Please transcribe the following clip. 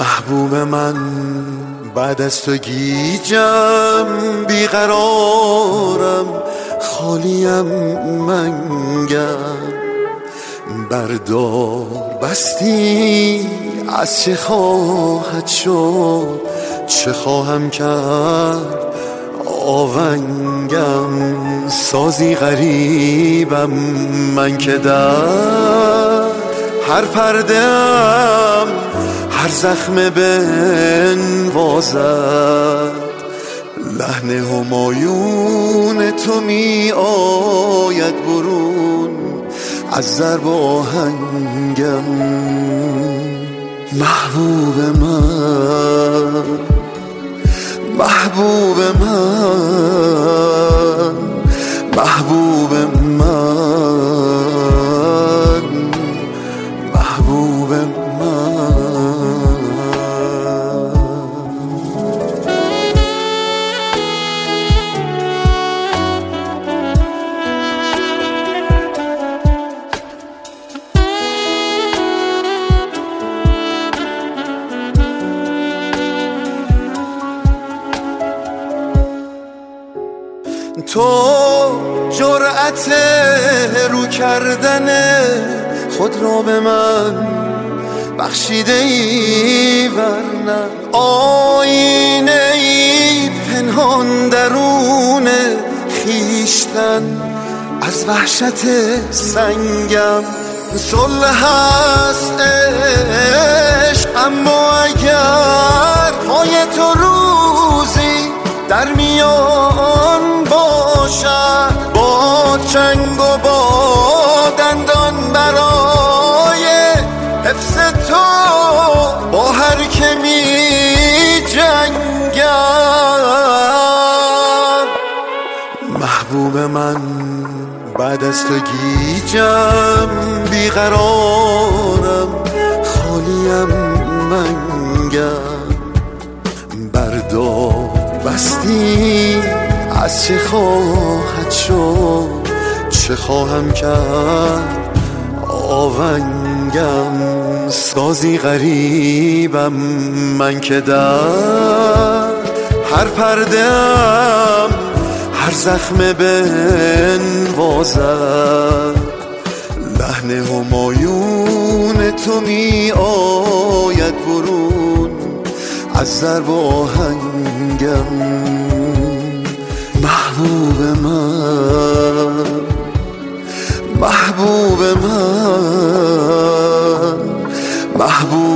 محبوب من بعد از تو گیجم، بیقرارم، خالیم منگم. بردار بستی از چه خواهد شد، چه خواهم کرد آونگم. سازی غریبم من که در هر پرده‌ام هر زخم بنوازد. لحن همایون تو می آید برون از ضرب آهنگم. محبوب من، محبوب من، محبوب من، محبوب من. تو جرأت رو کردن خود را به من بخشیده ای، ورنه آینه ای پنهان درون خیشتن از وحشت سنگم. صلح هست عشق، اما اگر پای تو روزی در میان باشد، با چنگ و با دندان برای حفظ تو با هر که می جنگم. محبوب من بعد از تو گیجم، بیقرارم، خالیم منگم. بردار بستی از چه خواهد شد، چه خواهم کرد آونگم. سازی غریبم من که در هر پرده‌ام هر زخم بنوازد. لحن همایون تو می آید برون از ضرب آهنگم. محبوب من، محبوب من، محبوب